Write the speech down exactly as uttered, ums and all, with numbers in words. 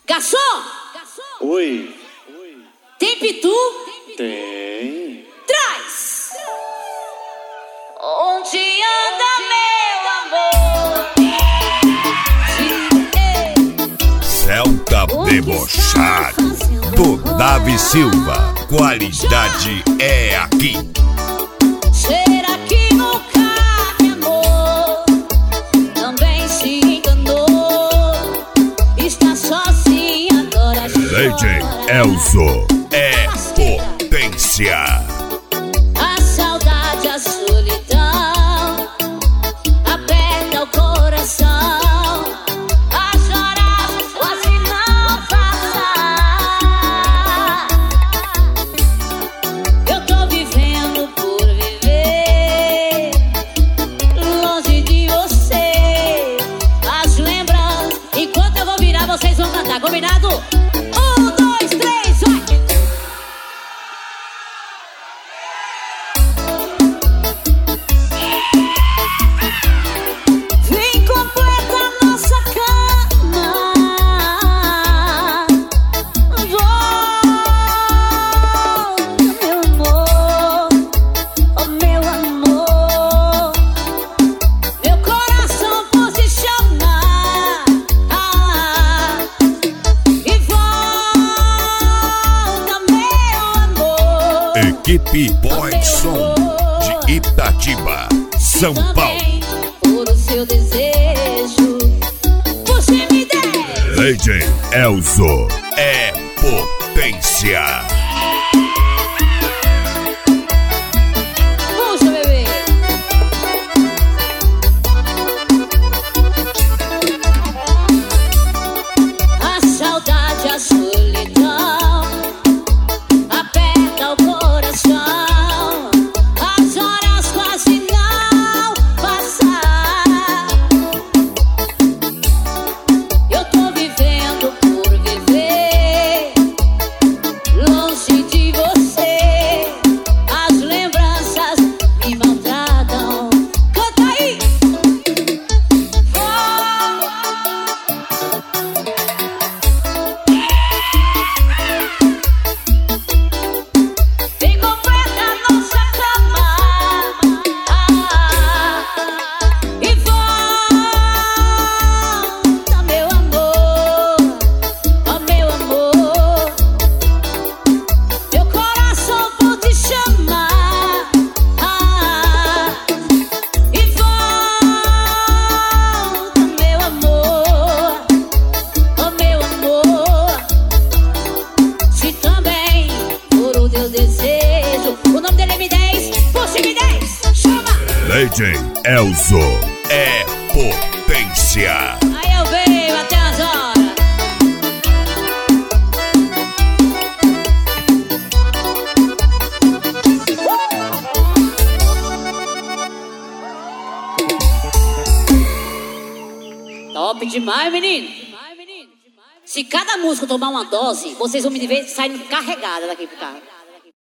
Garçom! Oi. Tem pitu? Tem. Traz! Onde anda meu amor? Celta debochado do Davi Silva. Qualidade é aqui. Será que nunca me amou? Também se enganou. Está sozinha agora. D J Elzo é potência. A saudade, a solidão aperta o coração. A chorar, quase não passar. Eu tô vivendo por viver longe de você. As lembranças, enquanto eu vou virar, vocês vão cantar, combinado? Um, dois, três, vai! Vem, completa a nossa cama. Volta, meu amor, oh meu amor. Meu coração posiciona. Ah, e volta, meu amor. Equipe Boy Som de Itatiba, São Paulo. Por o seu desejo, você me der. D J Elzo é potência. Puxa, bebê. A saudade, a solidão aperta o coração. As horas quase não passar. Eu tô vivendo por viver longe de você. As lembranças me maltratam. Canta aí! Vem, completa a nossa cama. Ah, e volta, meu amor, oh meu amor. Meu coração por te chamar. Ah, e volta, meu amor, oh meu amor. Se também for o teu desejo, o nome dele é M dez, puxa M dez, chama! D J Elzo é potência. Aí eu venho até as horas. Top demais, menino. Se cada música tomar uma dose, vocês vão me ver saindo carregada daqui pro carro.